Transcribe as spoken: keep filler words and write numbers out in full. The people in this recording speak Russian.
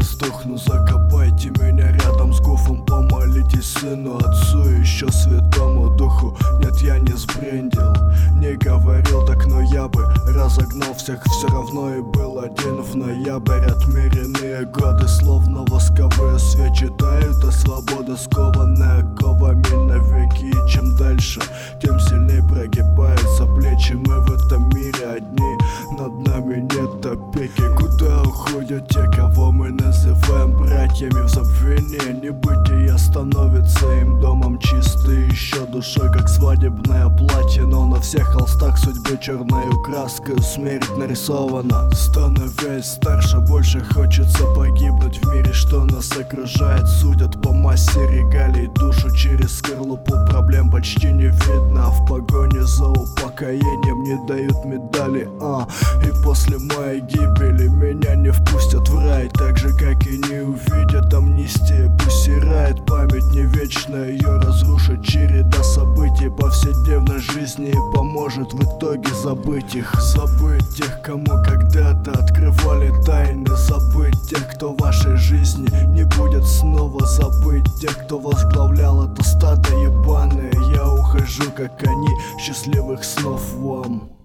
сдохну, закопайте меня рядом с Гуфом. Помолитесь сыну, отцу и еще святому духу. Нет, я не сбрендил, не говорил так, но я бы разогнал всех. Все равно и был один в ноябрь. Отмеренные годы, словно восковые свечи, тают, а свобода скованная оковами навеки. И чем дальше, тем сильнее прогибаются плечи. Мы в этом мире одни, над нами нет опеки. Куда уходят те, кого мы называем братьями в забвении? Небытие становится им домом чистой еще душой, как свадебное платье. Но на всех холстах судьбы черной краской смерть нарисована. Становясь старше, больше хочется погибнуть в мире, что нас окружает. Судят по массе регалий, душу через скорлупу проблем почти не видно. В погоне за упокоением не дают медали, а И после моей гибели меня не впустят в рай, так же как и не увидят амнистии. Пусть ирает память не вечная, ее разрушит череда событий повседневной жизни и поможет в итоге забыть их. Забыть тех, кому когда-то открывали тайны. Забыть тех, кто в вашей жизни не будет снова. Забыть тех, кто возглавлял это стадо ебаное. Я ухожу, как они, счастливых снов вам.